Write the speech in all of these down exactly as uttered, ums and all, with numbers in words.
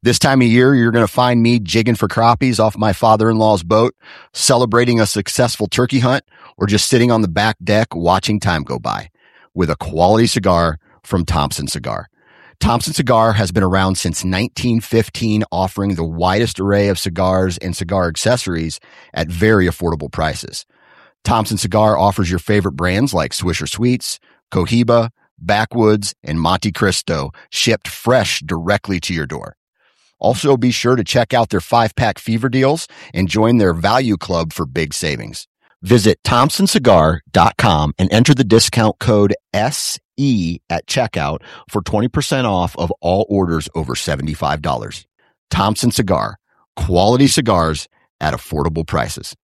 This time of year, you're going to find me jigging for crappies off my father-in-law's boat, celebrating a successful turkey hunt, or just sitting on the back deck watching time go by with a quality cigar from Thompson Cigar. Thompson Cigar has been around since nineteen fifteen, offering the widest array of cigars and cigar accessories at very affordable prices. Thompson Cigar offers your favorite brands like Swisher Sweets, Cohiba, Backwoods, and Monte Cristo, shipped fresh directly to your door. Also, be sure to check out their five-pack fever deals and join their value club for big savings. Visit thompson cigar dot com and enter the discount code S E at checkout for twenty percent off of all orders over seventy-five dollars. Thompson Cigar, quality cigars at affordable prices.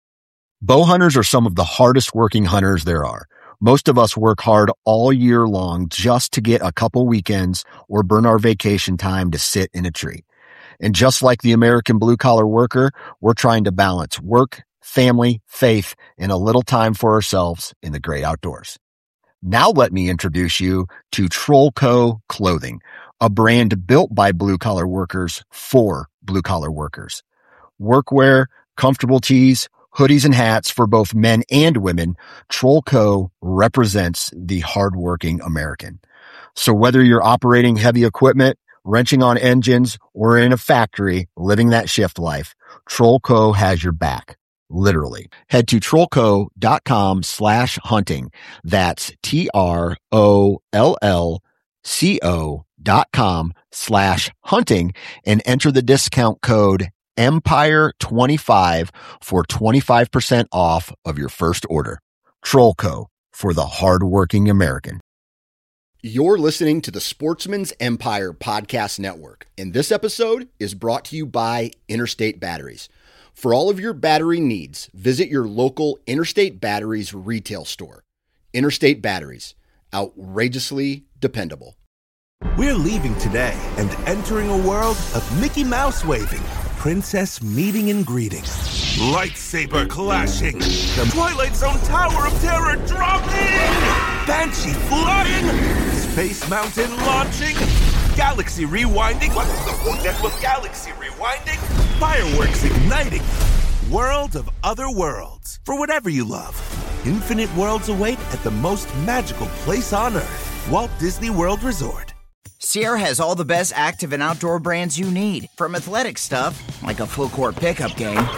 Bow hunters are some of the hardest working hunters there are. Most of us work hard all year long just to get a couple weekends or burn our vacation time to sit in a tree. And just like the American blue-collar worker, we're trying to balance work, family, faith, and a little time for ourselves in the great outdoors. Now let me introduce you to Trollco Clothing, a brand built by blue-collar workers for blue-collar workers. Workwear, comfortable tees, hoodies, and hats for both men and women, Trollco represents the hardworking American. So whether you're operating heavy equipment, wrenching on engines, or in a factory living that shift life, Trollco has your back. Literally. Head to trollco dot com slash hunting. That's T R O L L C O dot com slash hunting and enter the discount code Empire twenty-five for twenty-five percent off of your first order. Trollco, for the hardworking American. You're listening to the Sportsman's Empire Podcast Network, and this episode is brought to you by Interstate Batteries. For all of your battery needs, visit your local Interstate Batteries retail store. Interstate Batteries, outrageously dependable. We're leaving today and entering a world of Mickey Mouse waving, princess meeting and greeting, lightsaber clashing, the Twilight Zone Tower of Terror dropping, Banshee flying, Space Mountain launching, galaxy rewinding. What's the point with galaxy rewinding? Fireworks igniting. World of other worlds. For whatever you love. Infinite worlds await at the most magical place on Earth. Walt Disney World Resort. Sierra has all the best active and outdoor brands you need. From athletic stuff, like a full court pickup game,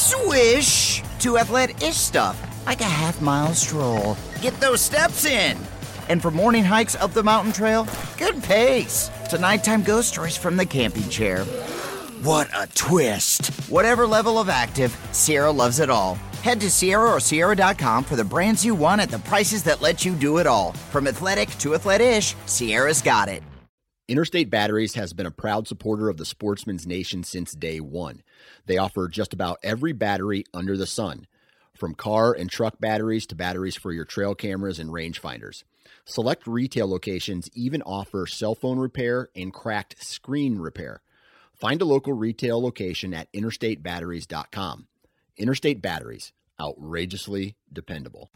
swish, to athletic-ish stuff, like a half-mile stroll. Get those steps in. And for morning hikes up the mountain trail, good pace. To nighttime ghost stories from the camping chair. What a twist. Whatever level of active, Sierra loves it all. Head to Sierra or Sierra dot com for the brands you want at the prices that let you do it all. From athletic to athletic-ish, Sierra's got it. Interstate Batteries has been a proud supporter of the Sportsman's Nation since day one. They offer just about every battery under the sun, from car and truck batteries to batteries for your trail cameras and rangefinders. Select retail locations even offer cell phone repair and cracked screen repair. Find a local retail location at interstate batteries dot com. Interstate Batteries, outrageously dependable.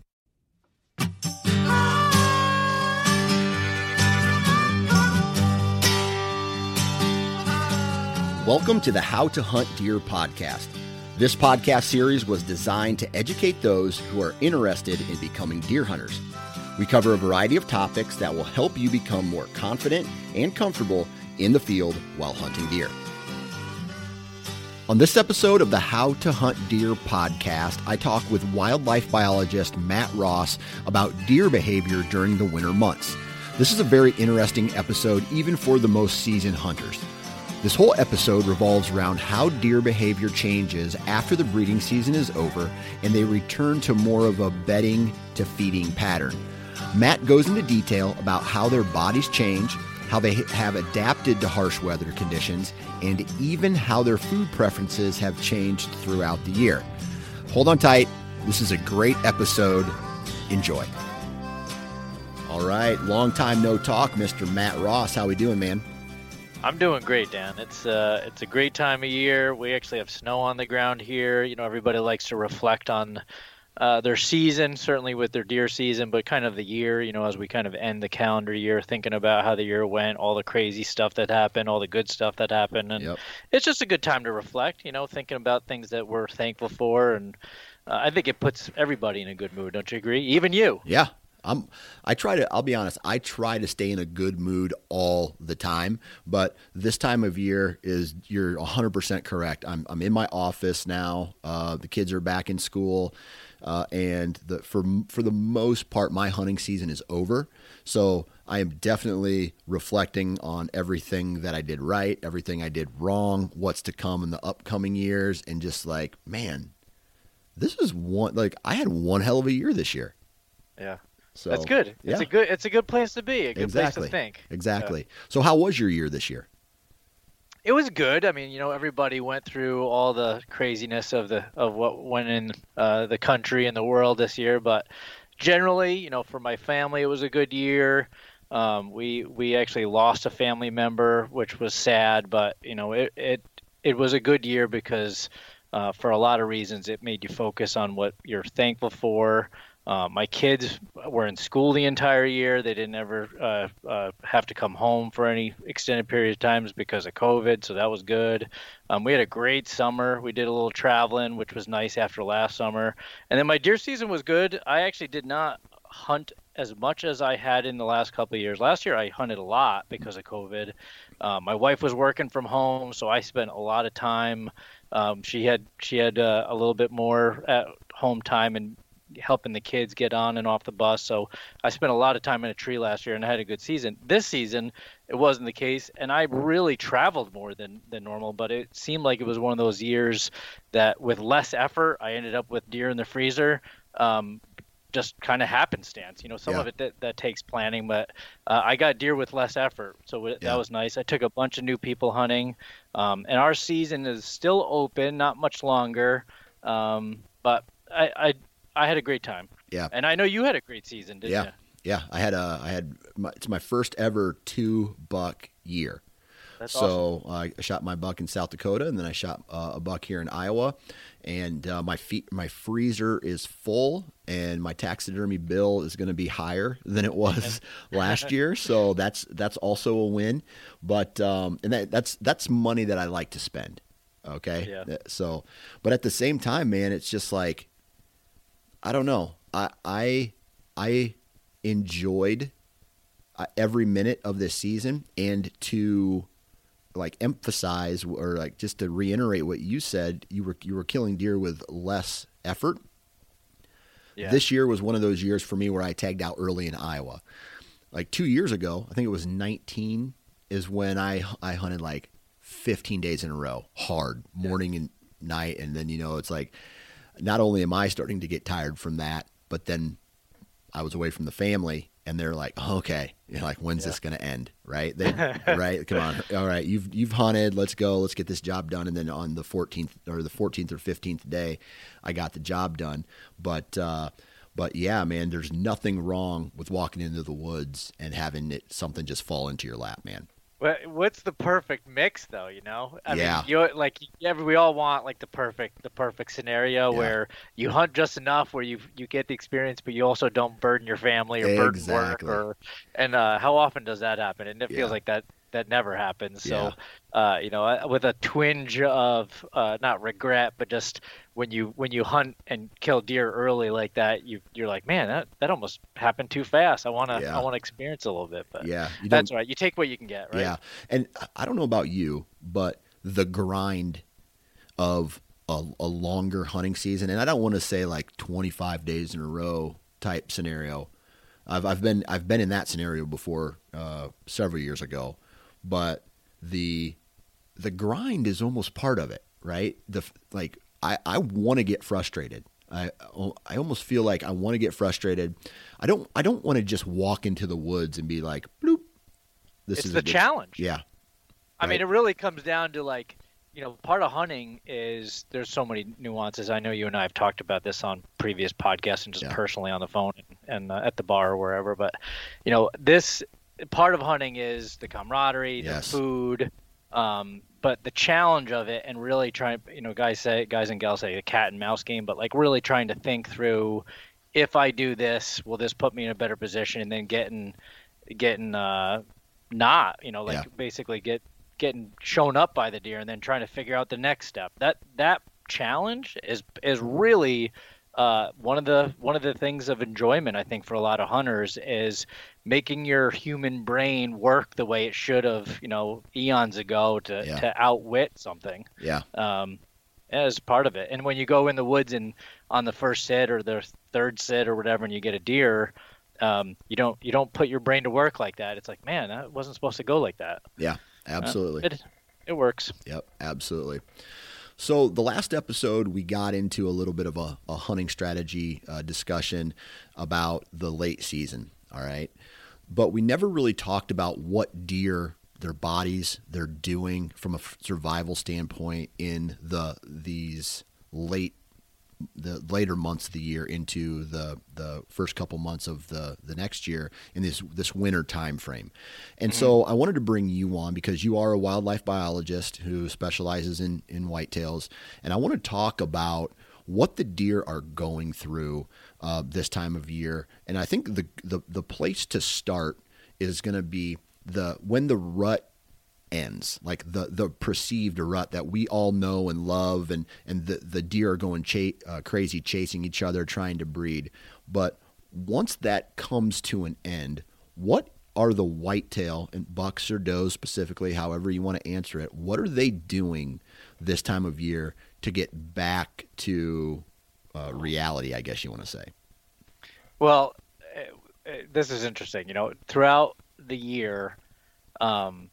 Welcome to the How to Hunt Deer podcast. This podcast series was designed to educate those who are interested in becoming deer hunters. We cover a variety of topics that will help you become more confident and comfortable in the field while hunting deer. On this episode of the How to Hunt Deer podcast, I talk with wildlife biologist Matt Ross about deer behavior during the winter months. This is a very interesting episode even for the most seasoned hunters. This whole episode revolves around how deer behavior changes after the breeding season is over and they return to more of a bedding to feeding pattern. Matt goes into detail about how their bodies change, how they have adapted to harsh weather conditions, and even how their food preferences have changed throughout the year. Hold on tight. This is a great episode. Enjoy. All right. Long time no talk, Mister Matt Ross. How we doing, man? I'm doing great, Dan. It's uh, it's a great time of year. We actually have snow on the ground here. You know, everybody likes to reflect on uh, their season, certainly with their deer season, but kind of the year, you know, as we kind of end the calendar year, thinking about how the year went, all the crazy stuff that happened, all the good stuff that happened. And Yep. it's just a good time to reflect, you know, thinking about things that we're thankful for. And uh, I think it puts everybody in a good mood. Don't you agree? Even you. Yeah. I'm, I try to, I'll be honest, I try to stay in a good mood all the time, but this time of year is, you're one hundred percent correct. I'm, I'm in my office now. Uh, the kids are back in school. Uh, and the, for, for the most part, my hunting season is over. So I am definitely reflecting on everything that I did right, everything I did wrong, what's to come in the upcoming years. And just like, man, this is one, like I had one hell of a year this year. Yeah. So That's good. Yeah. It's a good. It's a good place to be. A good exactly. place to think. Exactly. Yeah. So how was your year this year? It was good. I mean, you know, everybody went through all the craziness of the of what went in uh, the country and the world this year. But generally, you know, for my family, it was a good year. Um, we we actually lost a family member, which was sad. But you know, it it it was a good year because uh, for a lot of reasons, it made you focus on what you're thankful for. Uh, my kids were in school the entire year. They didn't ever uh, uh, have to come home for any extended period of times because of COVID, so that was good. Um, we had a great summer. We did a little traveling, which was nice after last summer. And then my deer season was good. I actually did not hunt as much as I had in the last couple of years. Last year I hunted a lot because of COVID. Uh, my wife was working from home, so I spent a lot of time. Um, she had she had uh, a little bit more at home time and helping the kids get on and off the bus. So I spent a lot of time in a tree last year and I had a good season. This season, it wasn't the case. And I really traveled more than, than normal, but it seemed like it was one of those years that with less effort, I ended up with deer in the freezer. Um, just kind of happenstance, you know, some Yeah. of it that, that takes planning, but uh, I got deer with less effort. So it, Yeah. that was nice. I took a bunch of new people hunting um, and our season is still open, not much longer. Um, but I, I, I had a great time. Yeah. And I know you had a great season, didn't Yeah. you? Yeah. I had a, I had, my, it's my first ever two buck year. That's so awesome. I shot my buck in South Dakota and then I shot uh, a buck here in Iowa, and uh, my feet, my freezer is full and my taxidermy bill is going to be higher than it was last year. So that's, that's also a win, but, um, and that, that's, that's money that I like to spend. Okay. Yeah. So, but at the same time, man, it's just like, I don't know. I I I enjoyed uh, every minute of this season, and to like emphasize or like just to reiterate what you said, you were you were killing deer with less effort. Yeah. This year was one of those years for me where I tagged out early in Iowa. Like two years ago, I think it was nineteen, is when I I hunted like fifteen days in a row, hard, morning and night, and then you know it's like, not only am I starting to get tired from that, but then I was away from the family and they're like, oh, okay, you know, like, when's Yeah. this going to end? Right. They, right. Come on. All right. You've, you've hunted, let's go, let's get this job done. And then on the fourteenth or the fourteenth or fifteenth day, I got the job done. But, uh, but yeah, man, there's nothing wrong with walking into the woods and having it, something just fall into your lap, man. What- What's the perfect mix, though? You know, I Yeah. mean, you like yeah, we all want like the perfect, the perfect scenario Yeah. where you hunt just enough where you you get the experience, but you also don't burden your family or burden Exactly. work. Or and uh, how often does that happen? And it Yeah. feels like that that never happens. So, Yeah. uh, you know, uh, with a twinge of uh, not regret, but just when you when you hunt and kill deer early like that, you you're like, man, that, that almost happened too fast. I wanna Yeah. I wanna experience a little bit, but Yeah. You that's don't- right. You take what you can get, right? Yeah. And I don't know about you, but the grind of a, a longer hunting season, and I don't want to say like twenty-five days in a row type scenario. I've, I've been, I've been in that scenario before, uh, several years ago, but the, the grind is almost part of it, right? The, like, I, I want to get frustrated. I, I almost feel like I want to get frustrated. I don't, I don't want to just walk into the woods and be like, bloop. This It's is the a good- challenge. Yeah. I mean, Right. it really comes down to like, you know, part of hunting is there's so many nuances. I know you and I have talked about this on previous podcasts and just Yeah. personally on the phone and, and uh, at the bar or wherever. But, you know, this part of hunting is the camaraderie, Yes. the food. Um, but the challenge of it and really trying, you know, guys say, guys and gals say a cat and mouse game, but like really trying to think through, if I do this, will this put me in a better position? And then getting, getting, uh, not, you know, like Yeah. basically get, getting shown up by the deer and then trying to figure out the next step. That, that challenge is, is really, uh, one of the, one of the things of enjoyment, I think, for a lot of hunters is making your human brain work the way it should have, you know, eons ago to, Yeah. to outwit something. Yeah. Um, as part of it. And when you go in the woods and on the first sit or the third sit or whatever, and you get a deer, um, you don't, you don't put your brain to work like that. It's like, man, that wasn't supposed to go like that. Yeah, absolutely. Uh, it, it works. Yep, absolutely. So the last episode, we got into a little bit of a, a hunting strategy uh, discussion about the late season, all right? But we never really talked about what deer, their bodies, they're doing from a f- survival standpoint in the these late the later months of the year into the the first couple months of the the next year in this this winter time frame. And mm-hmm. so I wanted to bring you on because you are a wildlife biologist who specializes in in whitetails, and I want to talk about what the deer are going through uh, this time of year. And I think the the the place to start is going to be the when the rut ends, like the the perceived rut that we all know and love, and and the the deer are going cha- uh, crazy chasing each other trying to breed. But once that comes to an end, what are the whitetail and bucks or does specifically, however you want to answer it, what are they doing this time of year to get back to uh, reality, I guess you want to say? Well, uh, this is interesting. You know, throughout the year, um,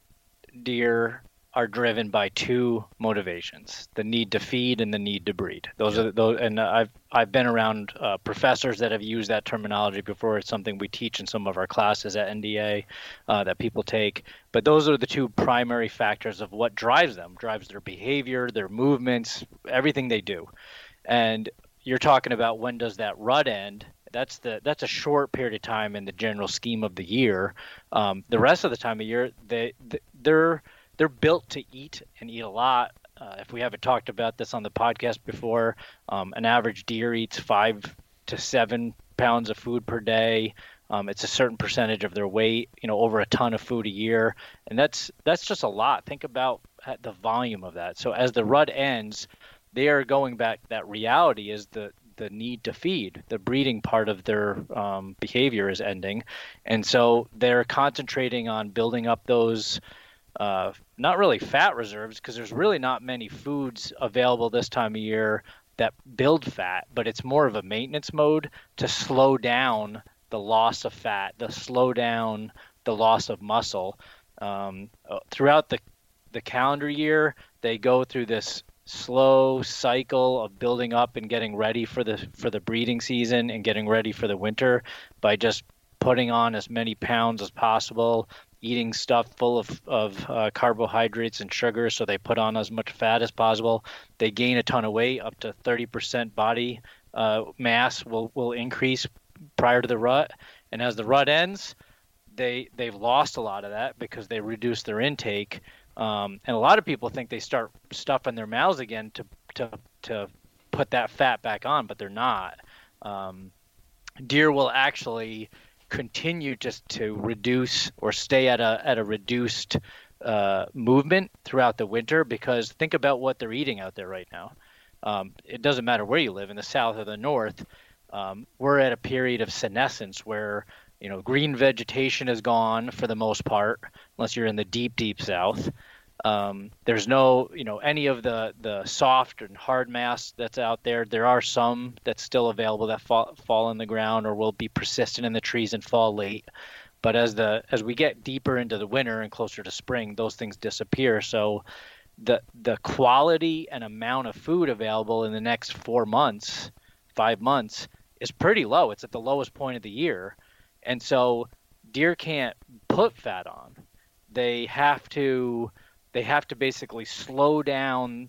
deer are driven by two motivations: the need to feed and the need to breed. Those Yeah. are those, and I've I've been around uh, professors that have used that terminology before. It's something we teach in some of our classes at N D A uh, that people take. But those are the two primary factors of what drives them, drives their behavior, their movements, everything they do. And you're talking about, when does that rut end? That's the that's a short period of time in the general scheme of the year. Um, the rest of the time of year, they they're they're built to eat and eat a lot. Uh, if we haven't talked about this on the podcast before, um, an average deer eats five to seven pounds of food per day. Um, it's a certain percentage of their weight, you know, over a ton of food a year, and that's that's just a lot. Think about the volume of that. So as the rut ends, they are going back. That reality is the the need to feed. The breeding part of their um, behavior is ending, and so they're concentrating on building up those uh, not really fat reserves, because there's really not many foods available this time of year that build fat, but it's more of a maintenance mode to slow down the loss of fat, to slow down the loss of muscle. Um, throughout the the calendar year, they go through this slow cycle of building up and getting ready for the for the breeding season and getting ready for the winter by just putting on as many pounds as possible, eating stuff full of, of uh, carbohydrates and sugar, so they put on as much fat as possible. They gain a ton of weight, up to thirty percent body uh, mass will, will increase prior to the rut. And as the rut ends, they, they've lost a lot of that because they reduced their intake. Um, and a lot of people think they start stuffing their mouths again to to to put that fat back on, but they're not. Um, deer will actually continue just to reduce or stay at a at a reduced uh, movement throughout the winter, because think about what they're eating out there right now. Um, it doesn't matter where you live, in the south or the north. Um, we're at a period of senescence where, you know, green vegetation is gone for the most part, unless you're in the deep, deep south. Um, there's no, you know, any of the, the soft and hard mass that's out there. There are some that's still available that fall, fall in the ground or will be persistent in the trees and fall late. But as the as we get deeper into the winter and closer to spring, those things disappear. So the the quality and amount of food available in the next four months, five months, is pretty low. It's at the lowest point of the year. And so deer can't put fat on. They have to they have to basically slow down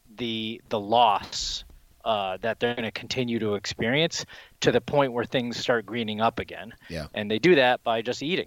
the the loss uh, that they're going to continue to experience to the point where things start greening up again. Yeah. And they do that by just eating.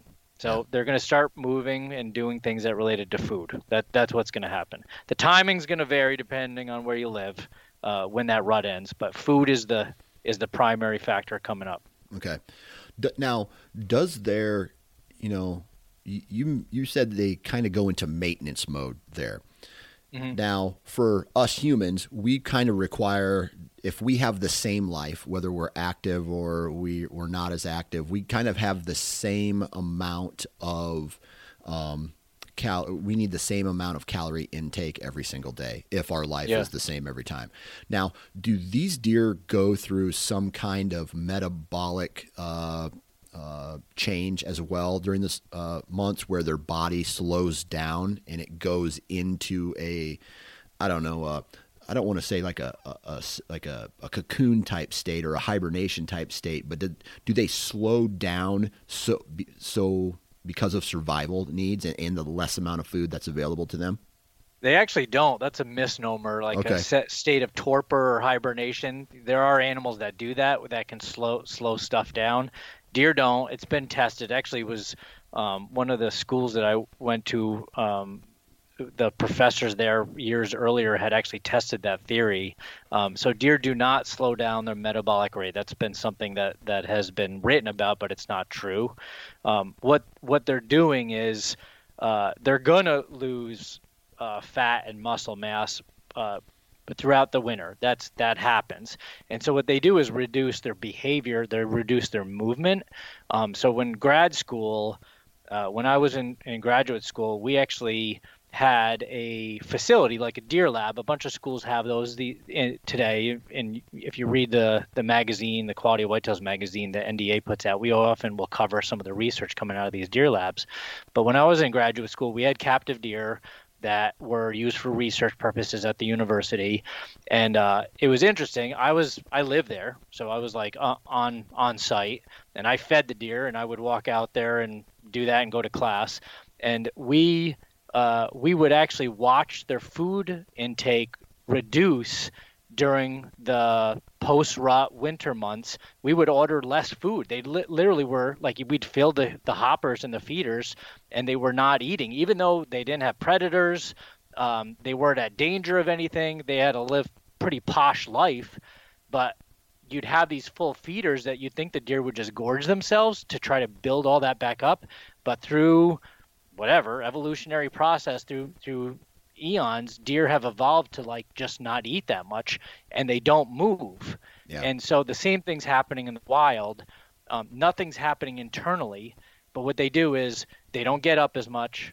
So Yeah. they're going to start moving and doing things that related to food. That that's what's going to happen. The timing's going to vary depending on where you live, uh, when that rut ends. But food is the is the primary factor coming up. Okay. D- now, does their, you know, y- you you said they kind of go into maintenance mode there. Mm-hmm. Now, for us humans, we kind of require, if we have the same life, whether we're active or we, we're not as active, we kind of have the same amount of, um, cal- we need the same amount of calorie intake every single day if our life Yeah. is the same every time. Now, do these deer go through some kind of metabolic uh, uh, change as well during this uh, months where their body slows down and it goes into a, I don't know, uh, I don't want to say like a, a, a like a, a cocoon type state or a hibernation type state, but do, do they slow down so so because of survival needs and, and the less amount of food that's available to them? They actually don't. That's a misnomer, like Okay. a set state of torpor or hibernation. There are animals that do that, that can slow slow stuff down. Deer don't. It's been tested. Actually, it was um, one of the schools that I went to. Um, the professors there years earlier had actually tested that theory. Um, so deer do not slow down their metabolic rate. That's been something that, that has been written about, but it's not true. Um, what what they're doing is uh, they're going to lose uh, fat and muscle mass uh, throughout the winter. That's that happens. And so what they do is reduce their behavior. They reduce their movement. Um, so when grad school, uh, when I was in, in graduate school, we actually had a facility like a deer lab. A bunch of schools have those the, in, today. And if you read the the magazine, the Quality of Whitetails magazine that N D A puts out, we often will cover some of the research coming out of these deer labs. But when I was in graduate school, we had captive deer that were used for research purposes at the university. And uh, it was interesting. I was I lived there, so I was like uh, on on site, and I fed the deer, and I would walk out there and do that and go to class. And we Uh, we would actually watch their food intake reduce during the post-rut winter months. We would order less food. They li- literally were like, we'd fill the, the hoppers and the feeders, and they were not eating. Even though they didn't have predators, um, they weren't at danger of anything. They had to live pretty posh life, but you'd have these full feeders that you'd think the deer would just gorge themselves to try to build all that back up. But through whatever evolutionary process through through eons, deer have evolved to like just not eat that much, and they don't move. Yeah. And so the same thing's happening in the wild. Um, nothing's happening internally, but what they do is they don't get up as much.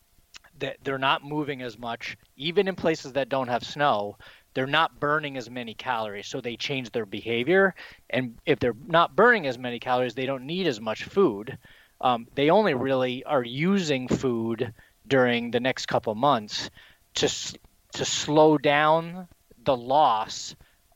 That they're not moving as much, even in places that don't have snow. They're not burning as many calories, so they change their behavior. And if they're not burning as many calories, they don't need as much food. Um, they only really are using food during the next couple months to to slow down the loss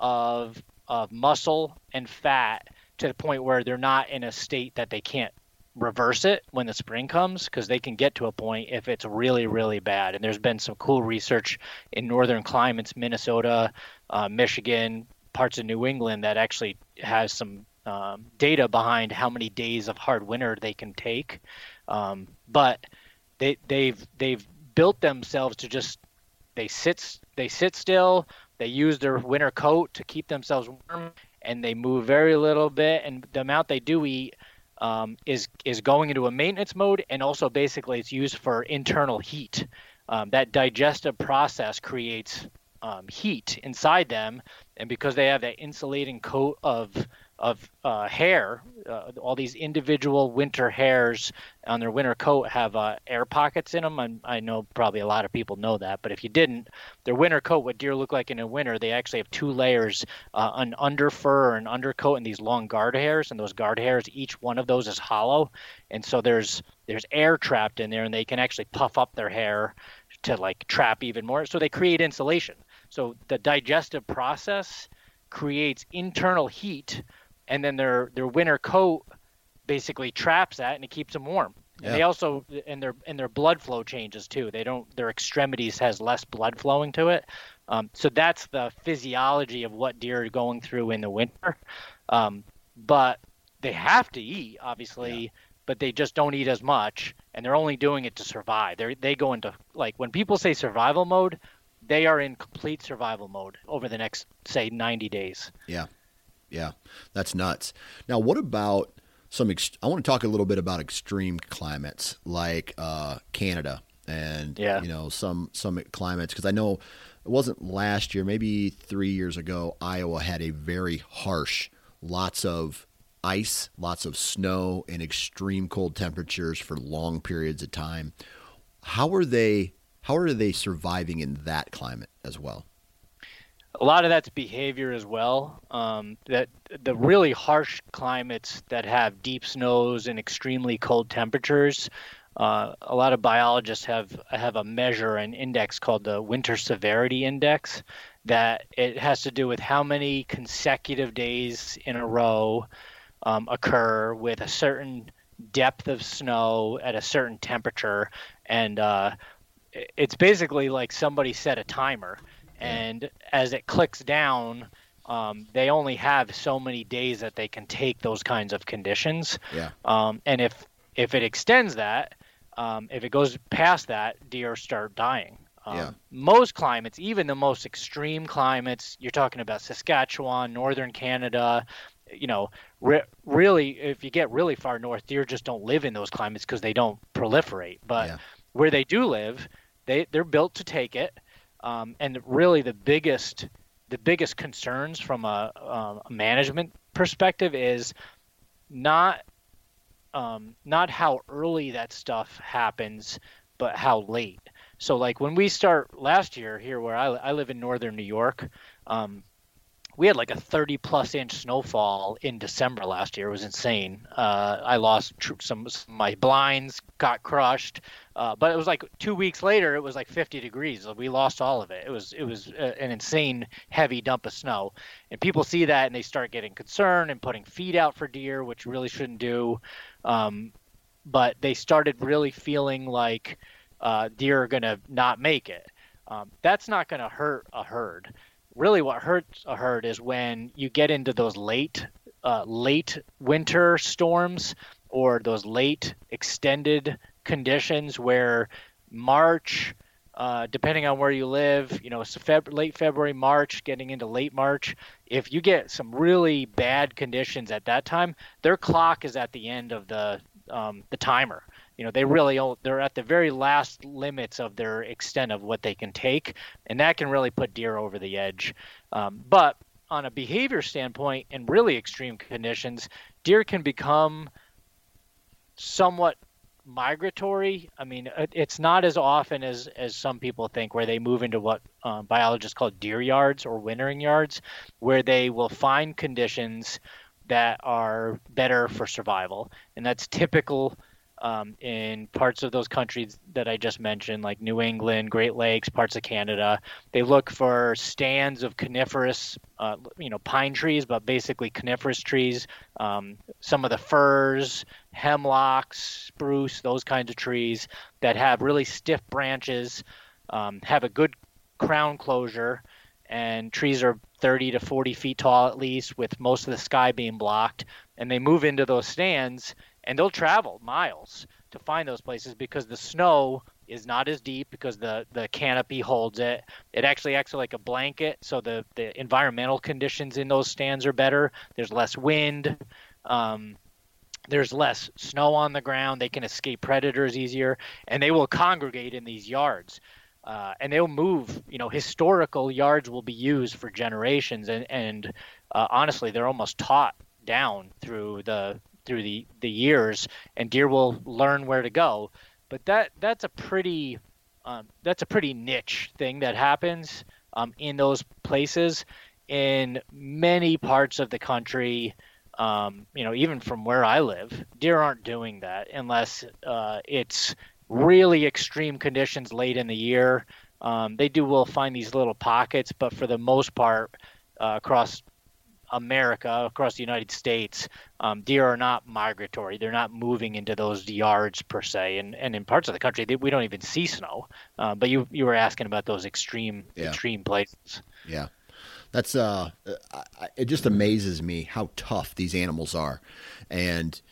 of of muscle and fat to the point where they're not in a state that they can't reverse it when the spring comes, because they can get to a point if it's really, really bad. And there's been some cool research in northern climates, Minnesota, uh, Michigan, parts of New England, that actually has some Um, data behind how many days of hard winter they can take, um, but they they've they've built themselves to just they sit they sit still. They use their winter coat to keep themselves warm, and they move very little bit. And the amount they do eat um, is is going into a maintenance mode, and also basically it's used for internal heat. Um, that digestive process creates um, heat inside them, and because they have that insulating coat of of uh, hair, uh, all these individual winter hairs on their winter coat have uh, air pockets in them. And I know probably a lot of people know that, but if you didn't, their winter coat, what deer look like in the winter, they actually have two layers, uh, an under fur or an undercoat, and these long guard hairs. And those guard hairs, each one of those is hollow, and so there's there's air trapped in there, and they can actually puff up their hair to like trap even more. So they create insulation. So the digestive process creates internal heat, and then their their winter coat basically traps that, and it keeps them warm. Yeah. And they also and their and their blood flow changes too. They don't their extremities has less blood flowing to it. Um, so that's the physiology of what deer are going through in the winter. Um, but they have to eat, obviously, Yeah. but they just don't eat as much, and they're only doing it to survive. They they go into, like, when people say survival mode, they are in complete survival mode over the next, say, ninety days. Yeah. Yeah. That's nuts. Now, what about some, ex- I want to talk a little bit about extreme climates like uh, Canada and, yeah. you know, some, some climates, because I know it wasn't last year, maybe three years ago, Iowa had a very harsh, lots of ice, lots of snow, and extreme cold temperatures for long periods of time. How are they how are they surviving in that climate as well? A lot of that's behavior as well. Um, that the really harsh climates that have deep snows and extremely cold temperatures, uh, a lot of biologists have have a measure, an index called the Winter Severity Index, that it has to do with how many consecutive days in a row Um, occur with a certain depth of snow at a certain temperature, and uh, it's basically like somebody set a timer, and as it clicks down, um, they only have so many days that they can take those kinds of conditions. Yeah. Um, and if if it extends that, um, if it goes past that, deer start dying. Um, Yeah. Most climates, even the most extreme climates, you're talking about Saskatchewan, northern Canada, you know, re- really, if you get really far north, deer just don't live in those climates because they don't proliferate. But Yeah. where they do live, they they're built to take it. Um, and really, the biggest the biggest concerns from a, a management perspective is not um, not how early that stuff happens, but how late. So, like when we start last year here, where I, I live in northern New York, um, we had like a thirty plus inch snowfall in December last year. It was insane. Uh, I lost tr- some, some, my blinds got crushed, uh, but it was like two weeks later, it was like fifty degrees. We lost all of it. It was, it was uh, an insane heavy dump of snow, and people see that and they start getting concerned and putting feed out for deer, which really shouldn't do. Um, but they started really feeling like uh, deer are going to not make it. Um, that's not going to hurt a herd. Really what hurts a herd is when you get into those late uh, late winter storms or those late extended conditions where March, uh, depending on where you live, you know, so Feb- late February, March, getting into late March, if you get some really bad conditions at that time, their clock is at the end of the um, the timer. You know, they really they're at the very last limits of their extent of what they can take, and that can really put deer over the edge. Um, but on a behavior standpoint, in really extreme conditions, deer can become somewhat migratory. I mean, it's not as often as as some people think, where they move into what um, biologists call deer yards or wintering yards, where they will find conditions that are better for survival, and that's typical. Um, in parts of those countries that I just mentioned, like New England, Great Lakes, parts of Canada, they look for stands of coniferous, uh, you know, pine trees, but basically coniferous trees, um, some of the firs, hemlocks, spruce, those kinds of trees that have really stiff branches, um, have a good crown closure, and trees are thirty to forty feet tall at least, with most of the sky being blocked, and they move into those stands. And they'll travel miles to find those places because the snow is not as deep, because the, the canopy holds it. It actually acts like a blanket, so the, the environmental conditions in those stands are better. There's less wind. Um, there's less snow on the ground. They can escape predators easier, and they will congregate in these yards. Uh, and they'll move. You know, historical yards will be used for generations, and, and uh, honestly, they're almost taught down through the through the, the years, and deer will learn where to go. But that that's a pretty um, that's a pretty niche thing that happens um, in those places. In many parts of the country, um, you know, even from where I live, deer aren't doing that unless uh, it's really extreme conditions late in the year. Um, they do will find these little pockets, but for the most part, uh, across America, across the United States, um, deer are not migratory. They're not moving into those yards per se. And, and in parts of the country, they, we don't even see snow. Uh, but you you were asking about those extreme Yeah. extreme places. Yeah. That's uh, I, it just amazes me how tough these animals are. And,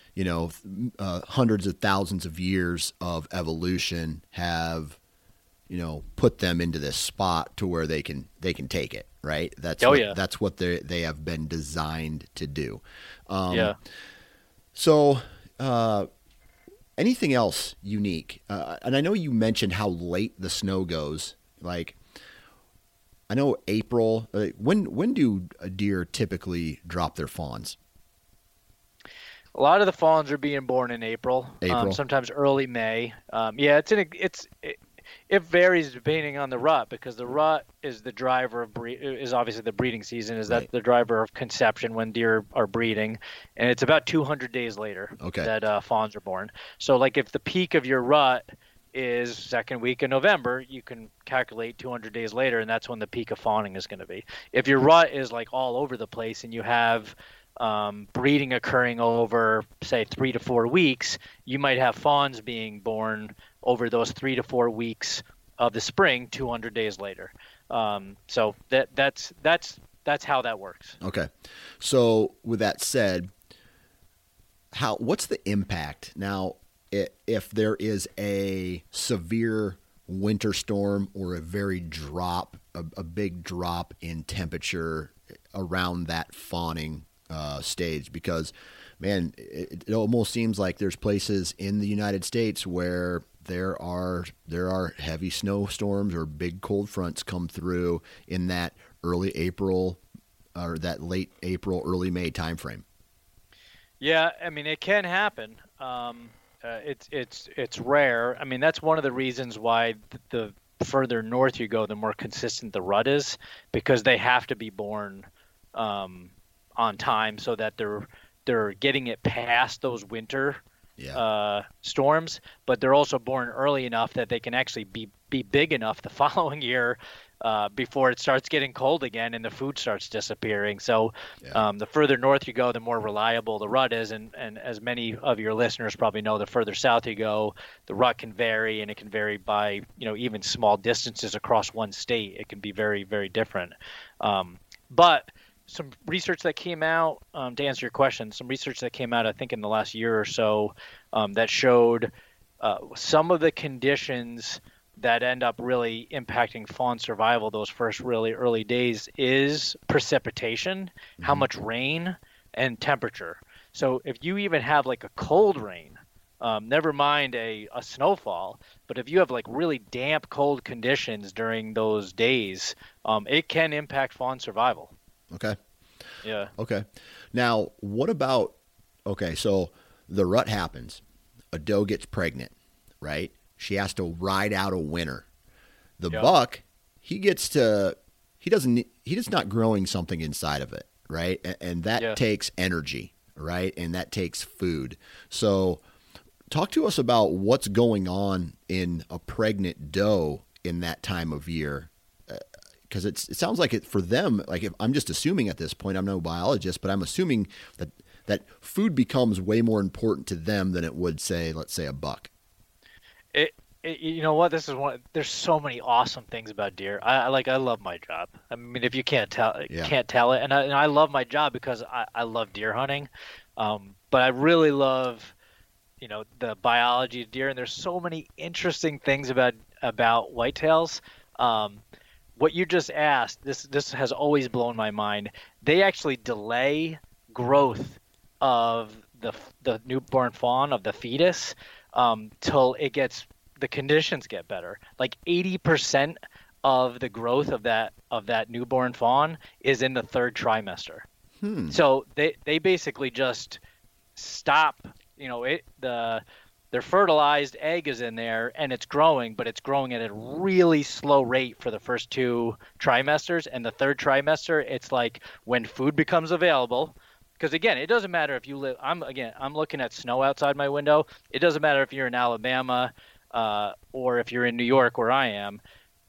you know, uh, hundreds of thousands of years of evolution have, you know, put them into this spot to where they can they can take it, right? That's oh what, yeah, that's what they they have been designed to do. Um, yeah. So, uh, anything else unique? Uh, and I know you mentioned how late the snow goes. Like, I know April. Uh, when when do a deer typically drop their fawns? A lot of the fawns are being born in April, April. Um, sometimes early May. Um, yeah, it's in a, it's it, it varies depending on the rut, because the rut is the driver of bre- is obviously the breeding season. Is Right. that the driver of conception when deer are breeding, and it's about two hundred days later Okay. that uh, fawns are born. So like if the peak of your rut is second week in November, you can calculate two hundred days later, and that's when the peak of fawning is going to be. If your rut is like all over the place and you have um, breeding occurring over, say, three to four weeks, you might have fawns being born over those three to four weeks of the spring, two hundred days later. Um, so that that's that's that's how that works. Okay. So with that said, how what's the impact now i- if there is a severe winter storm or a very drop, a, a big drop in temperature around that fawning uh, stage? Because, man, it, it almost seems like there's places in the United States where there are there are heavy snowstorms or big cold fronts come through in that early April or that late April, early May timeframe. Yeah, I mean it can happen. Um, uh, it's it's it's rare. I mean that's one of the reasons why the, the further north you go, the more consistent the rut is, because they have to be born um, on time so that they're they're getting it past those winter Yeah. uh, storms, but they're also born early enough that they can actually be be big enough the following year uh, before it starts getting cold again and the food starts disappearing. So Yeah. um, the further north you go, the more reliable the rut is. And, and as many of your listeners probably know, the further south you go, the rut can vary, and it can vary by, you know, even small distances across one state. It can be very, very different. Um, but some research that came out, um, to answer your question, some research that came out, I think in the last year or so, um, that showed uh, some of the conditions that end up really impacting fawn survival those first really early days is precipitation, how much rain, and temperature. So if you even have like a cold rain, um, never mind a, a snowfall, but if you have like really damp, cold conditions during those days, um, it can impact fawn survival. Okay. Yeah. Okay. Now, what about, okay, so the rut happens. A doe gets pregnant, right? She has to ride out a winter. The Yeah. buck, he gets to, he doesn't, he just not growing something inside of it, right? And, and that Yeah. takes energy, right? And that takes food. So talk to us about what's going on in a pregnant doe in that time of year. Because it's it sounds like it for them, like if I'm just assuming at this point, I'm no biologist, but I'm assuming that that food becomes way more important to them than it would, say, let's say a buck. It, it you know what? This is one. There's so many awesome things about deer. I, I like. I love my job. I mean, if you can't tell, Yeah. can't tell it, and I, and I love my job because I, I love deer hunting. Um, but I really love, you know, the biology of deer, and there's so many interesting things about about whitetails. Um, what you just asked, this this has always blown my mind. They actually delay growth of the the newborn fawn, of the fetus, um, till it gets the conditions get better. Like eighty percent of the growth of that of that newborn fawn is in the third trimester. Hmm. So they they basically just stop. You know, it the their fertilized egg is in there and it's growing, but it's growing at a really slow rate for the first two trimesters. And the third trimester, it's like when food becomes available. Because again, it doesn't matter if you live. I'm again, I'm looking at snow outside my window. It doesn't matter if you're in Alabama uh, or if you're in New York, where I am.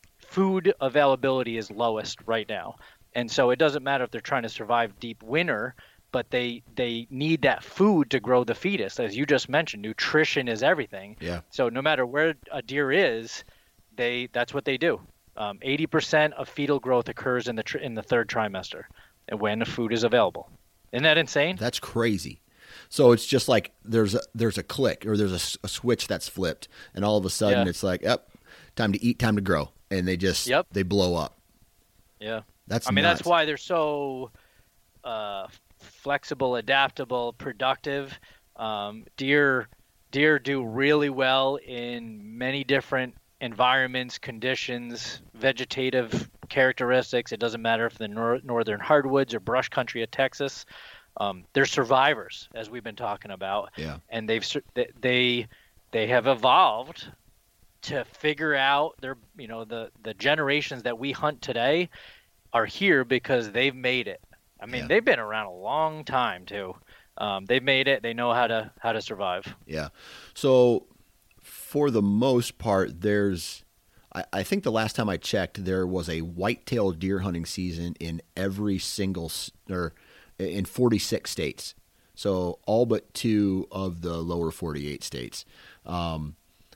Food availability is lowest right now, and so it doesn't matter if they're trying to survive deep winter, but they they need that food to grow the fetus. As you just mentioned, nutrition is everything. Yeah. So no matter where a deer is, they that's what they do. Um, eighty percent of fetal growth occurs in the tr- in the third trimester, and when the food is available. Isn't that insane? That's crazy. So it's just like there's a there's a click or there's a, s- a switch that's flipped, and all of a sudden Yeah. it's like, yep, time to eat, time to grow, and they just Yep. they blow up. Yeah. That's I mean, nuts. that's why they're so uh, flexible, adaptable, productive. Um, deer deer do really well in many different environments, conditions, vegetative characteristics. It doesn't matter if the nor- northern hardwoods or brush country of Texas. Um, they're survivors, as we've been talking about, Yeah. and they've sur- they they they have evolved to figure out their you know the the generations that we hunt today are here because they've made it. I mean, Yeah. they've been around a long time too. Um, they've made it. They know how to how to survive. Yeah. So for the most part, there's, I, I think the last time I checked, there was a whitetail deer hunting season in every single, s- or in forty-six states. So all but two of the lower forty-eight states. Um,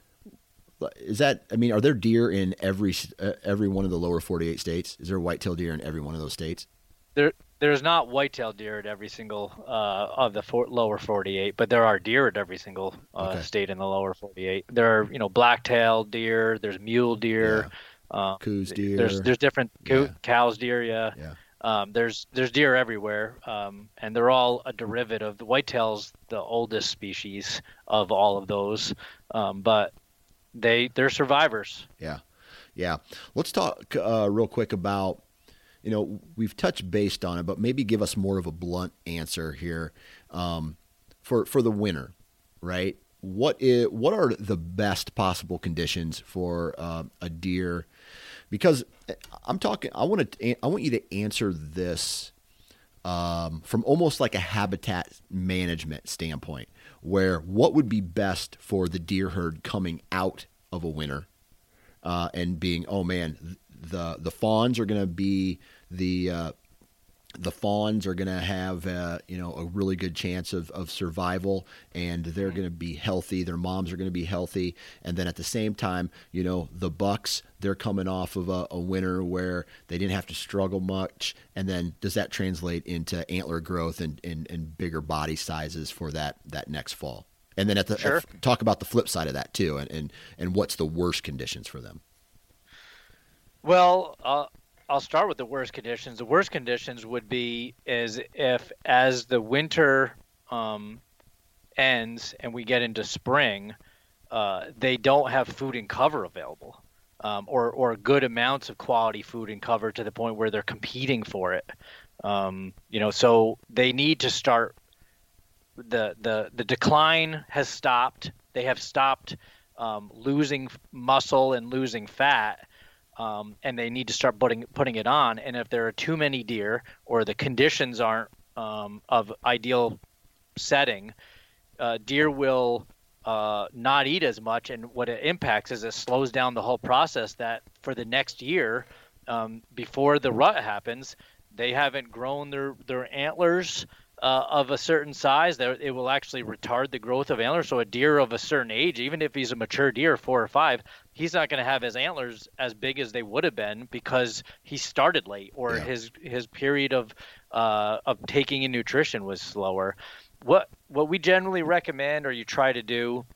is that, I mean, are there deer in every, s- uh, every one of the lower forty-eight states? Is there whitetail deer in every one of those states? There there's not whitetail deer at every single uh, of the for, lower forty-eight, but there are deer at every single uh, Okay. state in the lower forty-eight. There are you know black-tailed deer. There's mule deer. Uh, Coos deer. There's there's different co- Yeah. cows deer. Yeah. Yeah. Um, there's there's deer everywhere, um, and they're all a derivative. The whitetail's the oldest species of all of those, um, but they they're survivors. Yeah. Yeah. Let's talk uh, real quick about, you know, we've touched based on it, but maybe give us more of a blunt answer here um, for for the winter, right? What is what are the best possible conditions for uh, a deer? Because I'm talking, I want to, I want you to answer this um, from almost like a habitat management standpoint, where what would be best for the deer herd coming out of a winter uh, and being, oh man, the the fawns are going to be the uh, the fawns are going to have uh, you know a really good chance of, of survival, and they're going to be healthy. Their moms are going to be healthy, and then at the same time, you know, the bucks, they're coming off of a, a winter where they didn't have to struggle much. And then does that translate into antler growth and, and, and bigger body sizes for that that next fall? And then at the Sure. at, talk about the flip side of that too, and and, and what's the worst conditions for them? Well, uh, I'll start with the worst conditions. The worst conditions would be is if as the winter um, ends and we get into spring, uh, they don't have food and cover available, um, or or good amounts of quality food and cover to the point where they're competing for it. Um, you know, so they need to start. The the the decline has stopped. They have stopped um, losing muscle and losing fat. Um, and they need to start putting putting it on. And if there are too many deer or the conditions aren't um, of ideal setting, uh, deer will uh, not eat as much. And what it impacts is it slows down the whole process. That for the next year, um, before the rut happens, they haven't grown their their antlers uh, of a certain size. That it will actually retard the growth of antlers. So a deer of a certain age, even if he's a mature deer, four or five, he's not going to have his antlers as big as they would have been because he started late, or Yeah. his his period of uh, of taking in nutrition was slower. What what we generally recommend, or you try to do,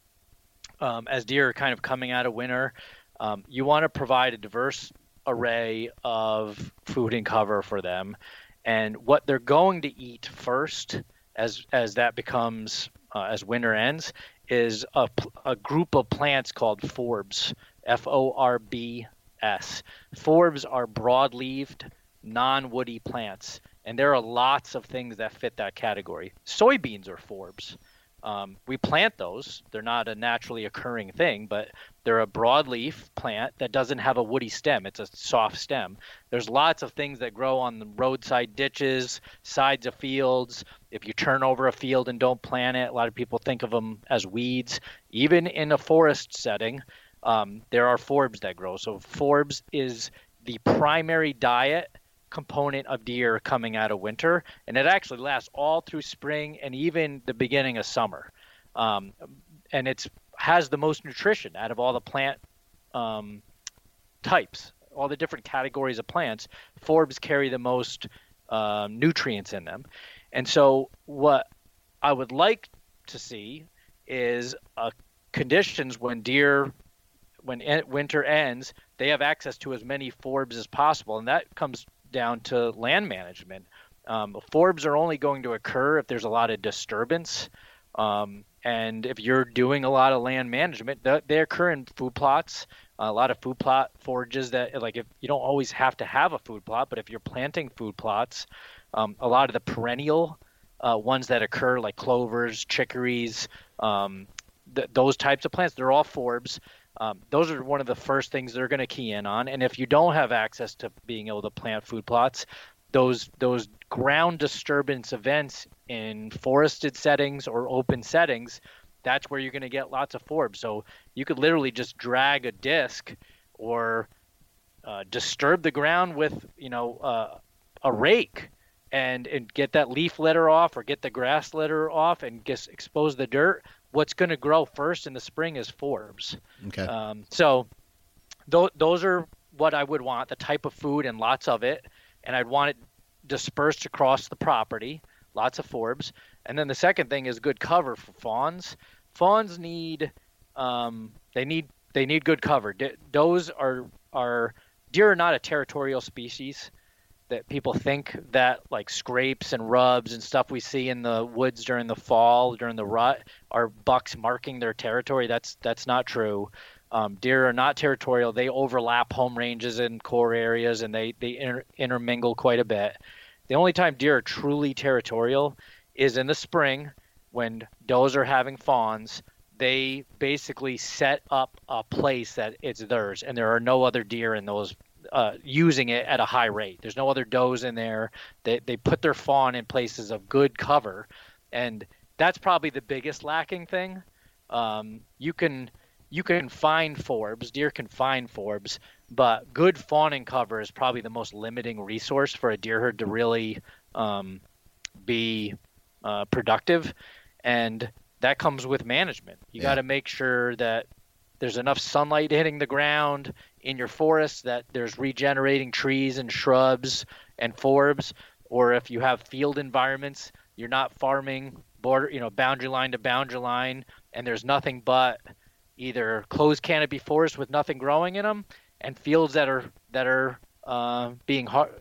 um, as deer are kind of coming out of winter, um, you want to provide a diverse array of food and cover for them, and what they're going to eat first, as as that becomes uh, as winter ends, is a, pl- a group of plants called forbs, F O R B S. Forbs are broad-leaved, non-woody plants, and there are lots of things that fit that category. Soybeans are forbs. Um, we plant those. They're not a naturally occurring thing, but they're a broadleaf plant that doesn't have a woody stem. It's a soft stem. There's lots of things that grow on the roadside ditches, sides of fields. If you turn over a field and don't plant it, a lot of people think of them as weeds. Even in a forest setting, um, there are forbs that grow. So forbs is the primary diet component of deer coming out of winter, and it actually lasts all through spring and even the beginning of summer. Um, and it's has the most nutrition out of all the plant um, types, all the different categories of plants. Forbs carry the most uh, nutrients in them. And so what I would like to see is uh, conditions when deer, when en- winter ends, they have access to as many forbs as possible, and that comes down to land management. Um, forbs are only going to occur if there's a lot of disturbance, um, and if you're doing a lot of land management, th- they occur in food plots. A lot of food plot forages that, like, if you don't always have to have a food plot, but if you're planting food plots, um, a lot of the perennial uh, ones that occur, like clovers, chicories, um, th- those types of plants, they're all forbs. Um, those are one of the first things they're going to key in on. And if you don't have access to being able to plant food plots, those those ground disturbance events in forested settings or open settings, that's where you're going to get lots of forbs. So you could literally just drag a disc or uh, disturb the ground with, you know, uh, a rake and, and get that leaf litter off or get the grass litter off and just expose the dirt. What's going to grow first in the spring is forbs. Okay. Um, so th- those are what I would want, the type of food and lots of it. And I'd want it dispersed across the property, lots of forbs. And then the second thing is good cover for fawns. Fawns need, um, they need, they need good cover. D- those are, are, deer are not a territorial species that people think that, like scrapes and rubs and stuff we see in the woods during the fall, during the rut, are bucks marking their territory. That's, that's not true. Um, deer are not territorial. They overlap home ranges and core areas, and they, they inter- intermingle quite a bit. The only time deer are truly territorial is in the spring when does are having fawns. They basically set up a place that it's theirs, and there are no other deer in those uh, using it at a high rate. There's no other does in there. They, they put their fawn in places of good cover, and that's probably the biggest lacking thing. Um, you can... You can find forbs, deer can find forbs, but good fawning cover is probably the most limiting resource for a deer herd to really um, be uh, productive. And that comes with management. You Yeah. got to make sure that there's enough sunlight hitting the ground in your forest, that there's regenerating trees and shrubs and forbs. Or if you have field environments, you're not farming border, you know, boundary line to boundary line, and there's nothing but either closed canopy forests with nothing growing in them and fields that are that are uh, being har-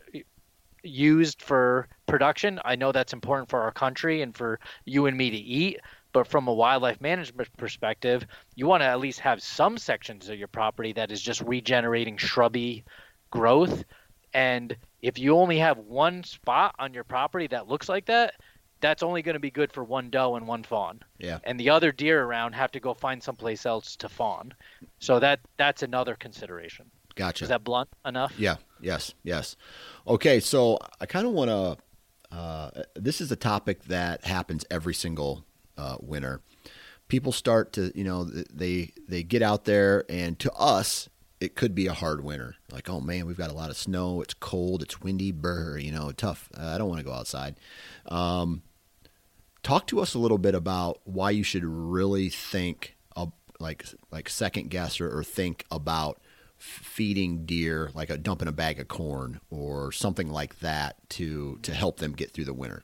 used for production. I know that's important for our country and for you and me to eat, but from a wildlife management perspective, you want to at least have some sections of your property that is just regenerating shrubby growth. And if you only have one spot on your property that looks like that, that's only going to be good for one doe and one fawn. Yeah. And the other deer around have to go find someplace else to fawn. So that that's another consideration. Gotcha. Is that blunt enough? Yeah. Yes. Yes. Okay. So I kind of want to, uh, this is a topic that happens every single uh, winter. People start to, you know, they, they get out there, and to us, it could be a hard winter. Like, oh man, we've got a lot of snow. It's cold. It's windy. Brr, you know, tough. Uh, I don't want to go outside. Um, talk to us a little bit about why you should really think of, like, like second guess or, or think about feeding deer, like a dumping a bag of corn or something like that to, to help them get through the winter.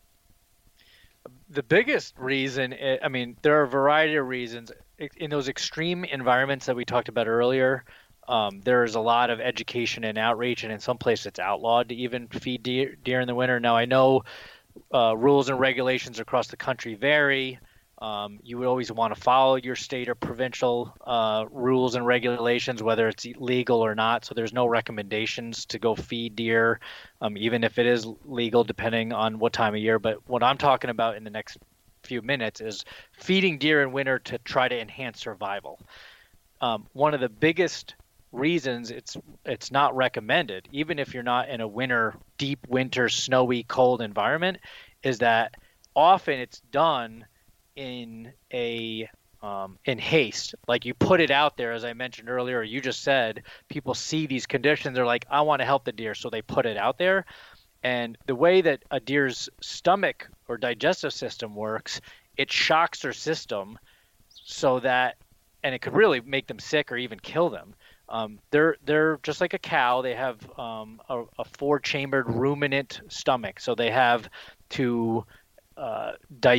The biggest reason, I mean, there are a variety of reasons. In those extreme environments that we talked about earlier, Um, there's a lot of education and outreach, and in some places it's outlawed to even feed deer, deer in the winter. Now, I know uh, rules and regulations across the country vary. Um, you would always want to follow your state or provincial uh, rules and regulations, whether it's legal or not. So there's no recommendations to go feed deer, um, even if it is legal, depending on what time of year. But what I'm talking about in the next few minutes is feeding deer in winter to try to enhance survival. Um, one of the biggest reasons it's it's not recommended, even if you're not in a winter, deep winter, snowy, cold environment, is that often it's done in a um, in haste. Like, you put it out there, as I mentioned earlier, you just said, people see these conditions, they're like, I want to help the deer, so they put it out there. And the way that a deer's stomach or digestive system works, it shocks their system so that, and it could really make them sick or even kill them. Um, they're they're just like a cow. They have um, a, a four-chambered ruminant stomach, so they have to uh, di-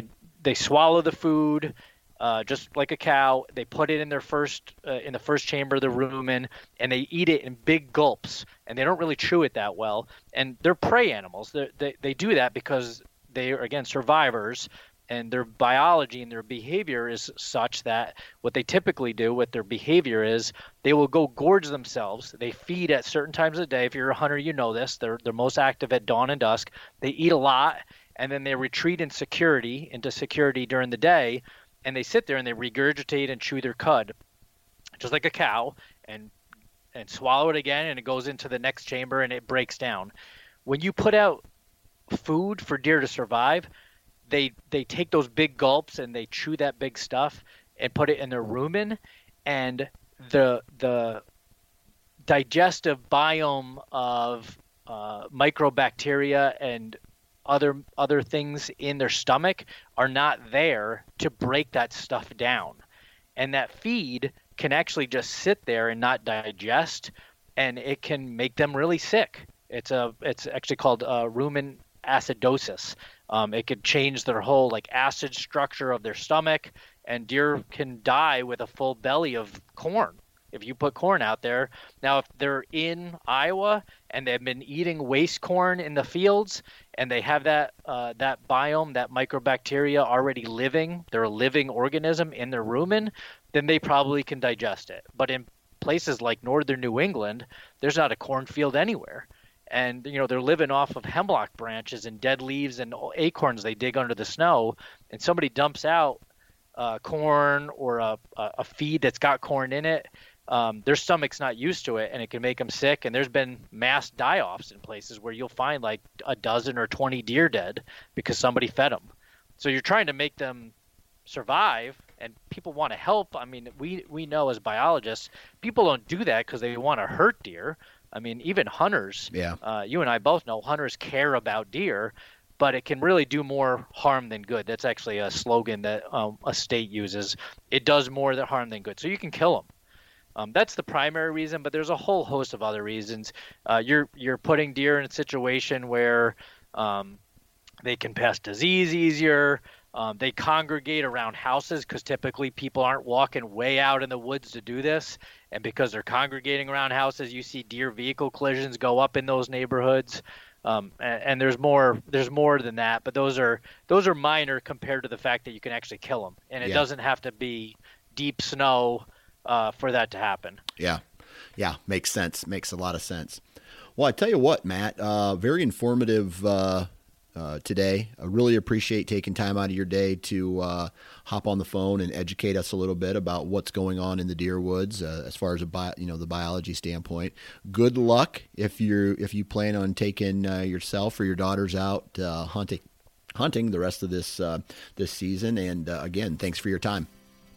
they swallow the food. Uh, just like a cow, they put it in their first uh, in the first chamber of the rumen, and they eat it in big gulps, and they don't really chew it that well. And they're prey animals. They're, they they do that because they are, again, survivors, and their biology and their behavior is such that what they typically do with their behavior is they will go gorge themselves. They feed at certain times of the day. If you're a hunter, you know this. They're they're most active at dawn and dusk. They eat a lot, and then they retreat in security into security during the day. And they sit there and they regurgitate and chew their cud, just like a cow, and and swallow it again, and it goes into the next chamber and it breaks down. When you put out food for deer to survive, they they take those big gulps and they chew that big stuff and put it in their rumen, and the the digestive biome of uh, microbacteria and other other things in their stomach are not there to break that stuff down. And that feed can actually just sit there and not digest, and it can make them really sick. It's a it's actually called uh, rumen acidosis. Um, it could change their whole like acid structure of their stomach, and deer can die with a full belly of corn if you put corn out there. Now, if they're in Iowa and they've been eating waste corn in the fields, and they have that uh, that biome, that microbacteria already living, they're a living organism in their rumen, then they probably can digest it. But in places like northern New England, there's not a cornfield anywhere. And, you know, they're living off of hemlock branches and dead leaves and acorns they dig under the snow, and somebody dumps out uh, corn or a, a feed that's got corn in it. Um, their stomach's not used to it, and it can make them sick. And there's been mass die-offs in places where you'll find like a dozen or twenty deer dead because somebody fed them. So you're trying to make them survive, and people want to help. I mean, we, we know as biologists, people don't do that because they want to hurt deer. I mean, even hunters, yeah. uh, you and I both know hunters care about deer, but it can really do more harm than good. That's actually a slogan that um, a state uses. It does more harm than good. So you can kill them. Um, that's the primary reason, but there's a whole host of other reasons. Uh, you're you're putting deer in a situation where um, they can pass disease easier. Um, they congregate around houses because typically people aren't walking way out in the woods to do this. And because they're congregating around houses, you see deer vehicle collisions go up in those neighborhoods. Um, and, and there's more there's more than that, but those are those are minor compared to the fact that you can actually kill them. And it yeah. doesn't have to be deep snow Uh, for that to happen. Yeah. Yeah. Makes sense. Makes a lot of sense. Well, I tell you what, Matt, uh, very informative uh, uh, today. I really appreciate taking time out of your day to uh, hop on the phone and educate us a little bit about what's going on in the deer woods uh, as far as a bi- you know the biology standpoint. Good luck if you if you plan on taking uh, yourself or your daughters out uh, hunting hunting the rest of this uh, this season. And uh, again, thanks for your time.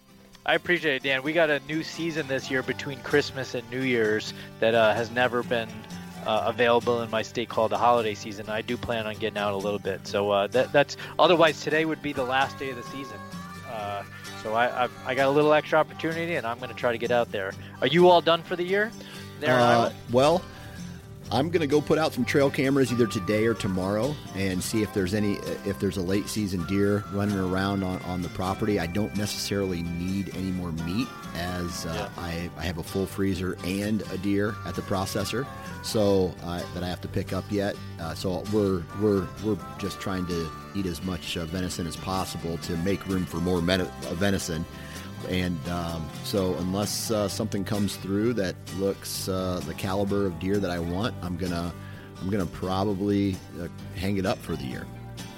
I appreciate it, Dan. We got a new season this year between Christmas and New Year's that uh, has never been uh, available in my state called the holiday season. I do plan on getting out a little bit. So uh, that, that's otherwise today would be the last day of the season. Uh, so I, I I got a little extra opportunity, and I'm going to try to get out there. Are you all done for the year there in uh, Iowa? Well, I'm going to go put out some trail cameras either today or tomorrow and see if there's any, if there's a late season deer running around on, on the property. I don't necessarily need any more meat as uh, yeah. I, I have a full freezer and a deer at the processor, so uh, that I have to pick up yet. Uh, so we're, we're, we're just trying to eat as much uh, venison as possible to make room for more meta- uh, venison. And um, so unless uh, something comes through that looks uh, the caliber of deer that I want, I'm gonna I'm gonna probably uh, hang it up for the year.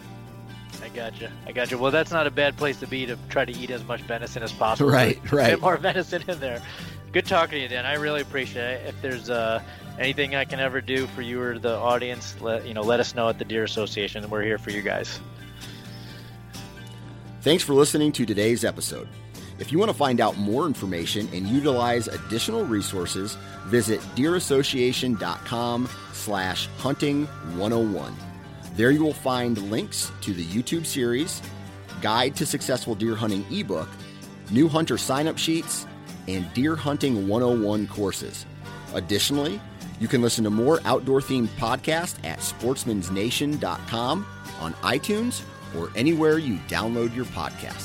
I gotcha. I gotcha. Well, that's not a bad place to be to try to eat as much venison as possible. Right, right. Get more venison in there. Good talking to you, Dan. I really appreciate it. If there's uh, anything I can ever do for you or the audience, let you know. Let us know at the Deer Association. We're here for you guys. Thanks for listening to today's episode. If you want to find out more information and utilize additional resources, visit deerassociation.com slash hunting 101. There you will find links to the YouTube series, Guide to Successful Deer Hunting ebook, new hunter sign-up sheets, and Deer Hunting one oh one courses. Additionally, you can listen to more outdoor-themed podcasts at sportsmans nation dot com, on iTunes, or anywhere you download your podcasts.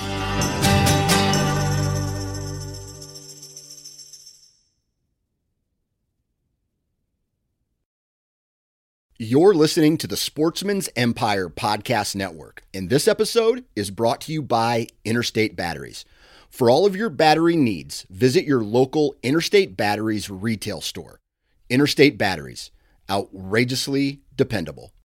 You're listening to the Sportsman's Empire Podcast Network, and this episode is brought to you by Interstate Batteries. For all of your battery needs, visit your local Interstate Batteries retail store. Interstate Batteries, outrageously dependable.